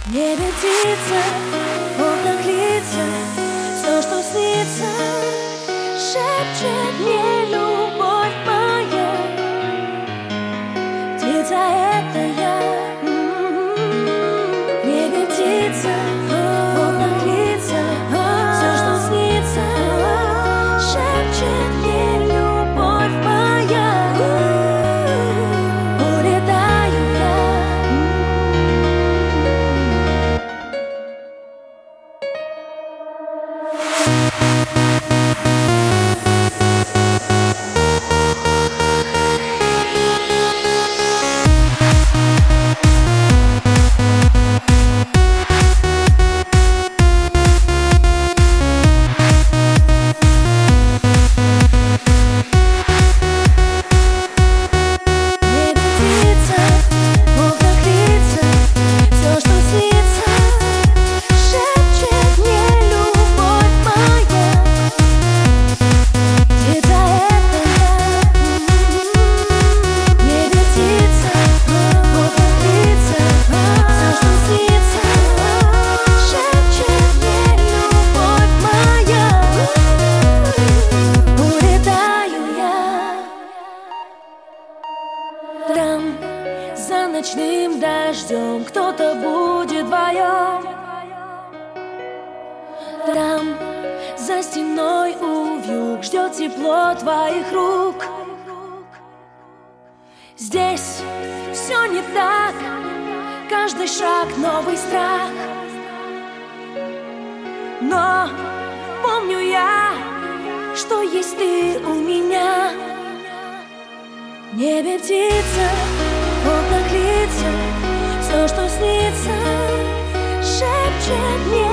небе птица, в окнах лица, все, что снится, шепчет мне любовь моя. Птица — это я. В небе птица, в окнах лица, все, что снится, шепчет мне любовь моя. Улетаю я. Там за ночным дождем кто-то будет вдвоем. Там за стеной увьюг ждет тепло твоих рук. Здесь все не так, каждый шаг новый страх. Но помню я, что есть ты у меня. В небе птица, в окнах лица, все, что снится, шепчет мне